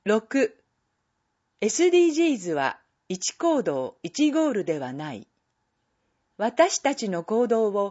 6. SDGs は1行動1ゴールではない。私たちの行動を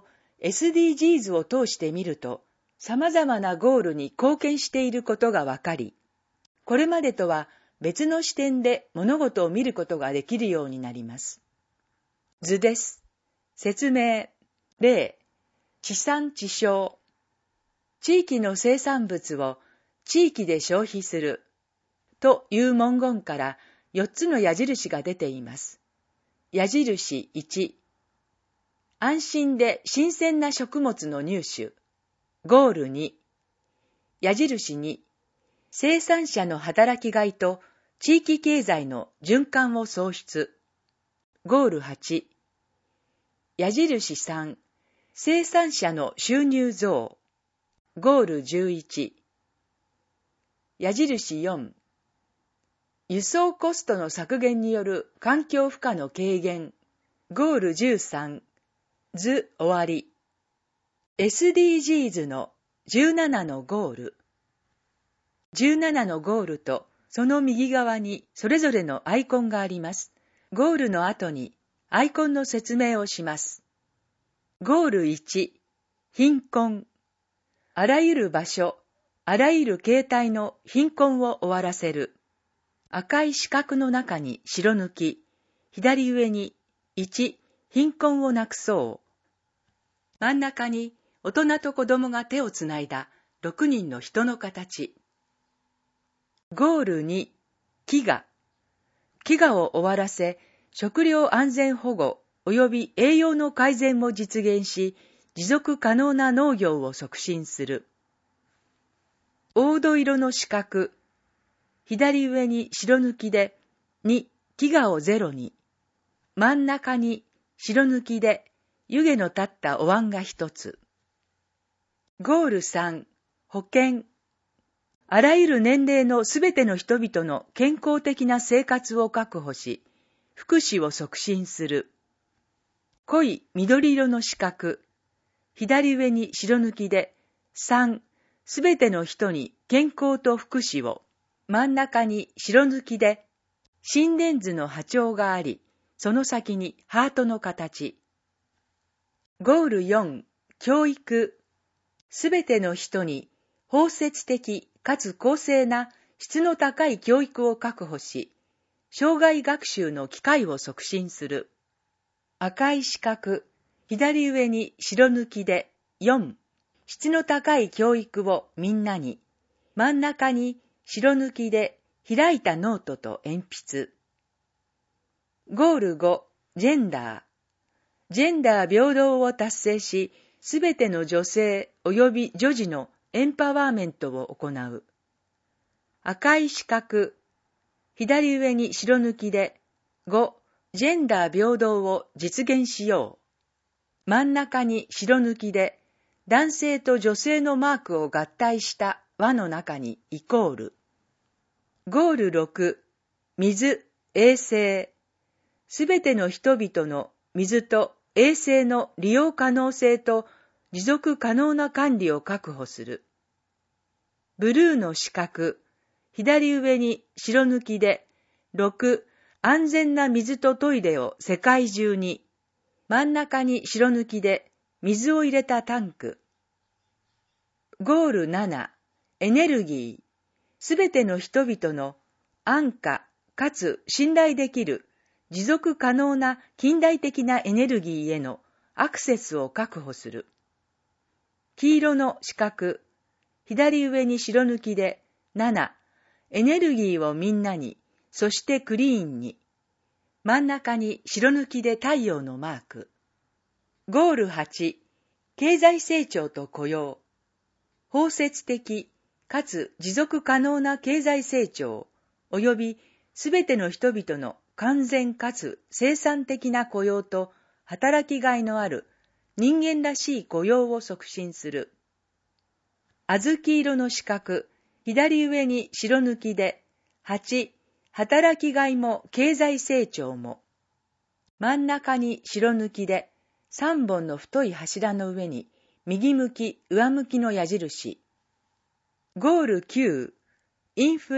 SDGs を通してみると、様々なゴールに貢献していることがわかり、これまでとは別の視点で物事を見ることができるようになります。図です。説明、例、地産地消。地域の生産物を地域で消費するという文言から4つの矢印が出ています。矢印1、安心で新鮮な食物の入手。ゴール2、矢印2、生産者の働きがいと地域経済の循環を創出。ゴール8、矢印3、生産者の収入増。ゴール11、矢印4、輸送コストの削減による環境負荷の軽減。ゴール13、図終わり。SDGs の17のゴール。17のゴールとその右側にそれぞれのアイコンがあります。ゴールの後にアイコンの説明をします。ゴール1、貧困。あらゆる場所、あらゆる形態の貧困を終わらせる。赤い四角の中に白抜き、左上に1、貧困をなくそう。真ん中に大人と子供が手をつないだ6人の人の形。ゴール2、飢餓。飢餓を終わらせ、食料安全保護及び栄養の改善を実現し、持続可能な農業を促進する。黄土色の四角。左上に白抜きで2、飢餓をゼロに。真ん中に白抜きで湯気の立ったお椀が一つ。ゴール3、保健。あらゆる年齢のすべての人々の健康的な生活を確保し、福祉を促進する。濃い緑色の四角。左上に白抜きで3、すべての人に健康と福祉を。真ん中に白抜きで心電図の波長があり、その先にハートの形。ゴール4、教育。すべての人に包摂的かつ公正な質の高い教育を確保し、生涯学習の機会を促進する。赤い四角、左上に白抜きで4、質の高い教育をみんなに。真ん中に白抜きで開いたノートと鉛筆。ゴール5、ジェンダー。ジェンダー平等を達成し、すべての女性及び女児のエンパワーメントを行う。赤い四角。左上に白抜きで5、ジェンダー平等を実現しよう。真ん中に白抜きで男性と女性のマークを合体した輪の中にイコール。ゴール6、水、衛生。すべての人々の水と衛生の利用可能性と持続可能な管理を確保する。ブルーの四角。左上に白抜きで6、安全な水とトイレを世界中に。真ん中に白抜きで水を入れたタンク。ゴール7、エネルギー。すべての人々の安価かつ信頼できる持続可能な近代的なエネルギーへのアクセスを確保する。黄色の四角。左上に白抜きで7、エネルギーをみんなに、そしてクリーンに。真ん中に白抜きで太陽のマーク。ゴール8、経済成長と雇用。包摂的かつ持続可能な経済成長及びすべての人々の完全かつ生産的な雇用と働きがいのある人間らしい雇用を促進する。小豆色の四角。左上に白抜きで8、働きがいも経済成長も。真ん中に白抜きで3本の太い柱の上に右向き上向きの矢印。ゴール9、インフラ、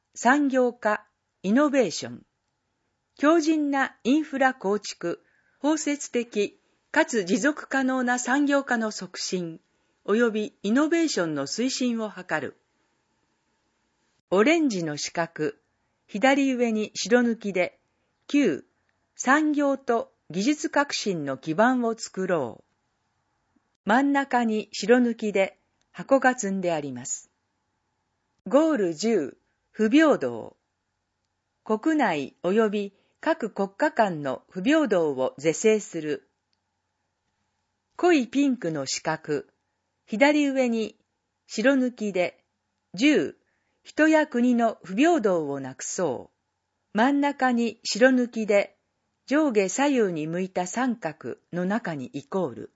産業化、イノベーション。強靭なインフラ構築、包摂的かつ持続可能な産業化の促進、及びイノベーションの推進を図る。オレンジの四角、左上に白抜きで、9、産業と技術革新の基盤を作ろう。真ん中に白抜きで箱が積んであります。ゴール10、不平等。国内及び各国家間の不平等を是正する。濃いピンクの四角、左上に白抜きで10、人や国の不平等をなくそう。真ん中に白抜きで上下左右に向いた三角の中にイコール。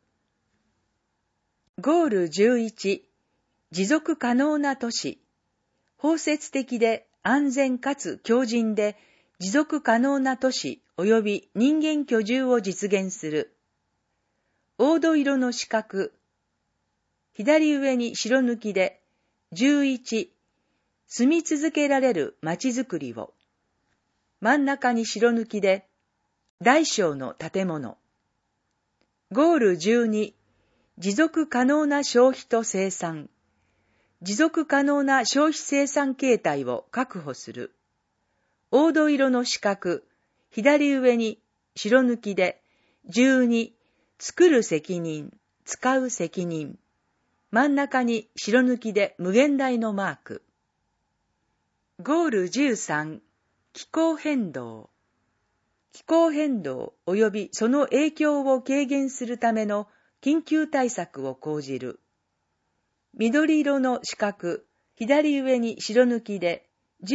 ゴール11、持続可能な都市。包摂的で安全かつ強靭で持続可能な都市及び人間居住を実現する。黄土色の四角、左上に白抜きで11、住み続けられるまちづくりを。真ん中に白抜きで大小の建物。ゴール12、持続可能な消費と生産。持続可能な消費生産形態を確保する。黄土色の四角、左上に白抜きで12、作る責任、使う責任。真ん中に白抜きで無限大のマーク。ゴール13、気候変動。気候変動及びその影響を軽減するための緊急対策を講じる。緑色の四角、左上に白抜きで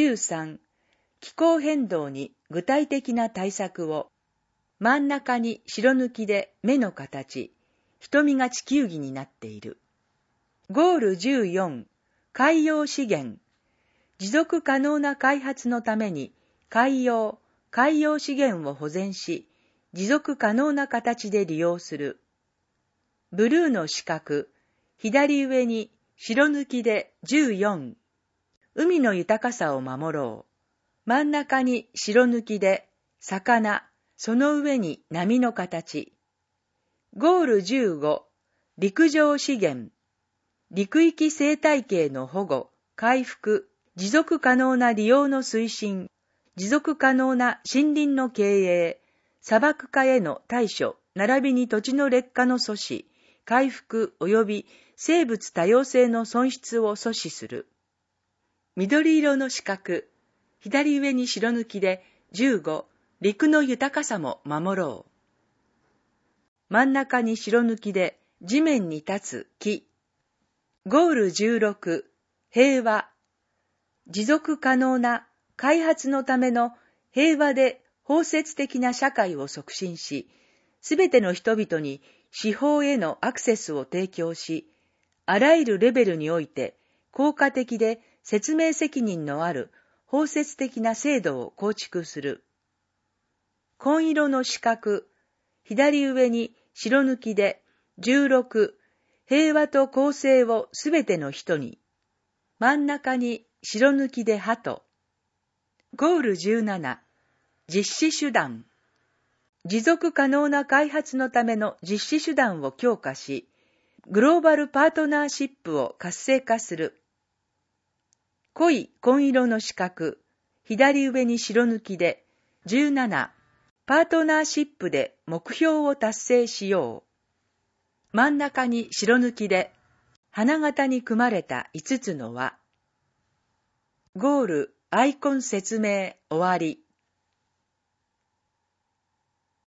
13、気候変動に具体的な対策を。真ん中に白抜きで目の形、瞳が地球儀になっている。ゴール14、海洋資源。持続可能な開発のために海洋資源を保全し、持続可能な形で利用する。ブルーの四角、左上に白抜きで14、海の豊かさを守ろう。真ん中に白抜きで魚、その上に波の形。ゴール15、陸上資源。陸域生態系の保護、回復、持続可能な利用の推進、持続可能な森林の経営、砂漠化への対処、並びに土地の劣化の阻止、回復及び生物多様性の損失を阻止する。緑色の四角、左上に白抜きで15、陸の豊かさも守ろう。真ん中に白抜きで地面に立つ木。ゴール16、平和。持続可能な開発のための平和で包摂的な社会を促進し、すべての人々に司法へのアクセスを提供し、あらゆるレベルにおいて効果的で説明責任のある包摂的な制度を構築する。紺色の四角、左上に白抜きで16、平和と公正をすべての人に。真ん中に白抜きで鳩。ゴール17、実施手段。持続可能な開発のための実施手段を強化し、グローバルパートナーシップを活性化する。濃い紺色の四角、左上に白抜きで17、パートナーシップで目標を達成しよう。真ん中に白抜きで花形に組まれた5つの輪。ゴール、アイコン説明終わり。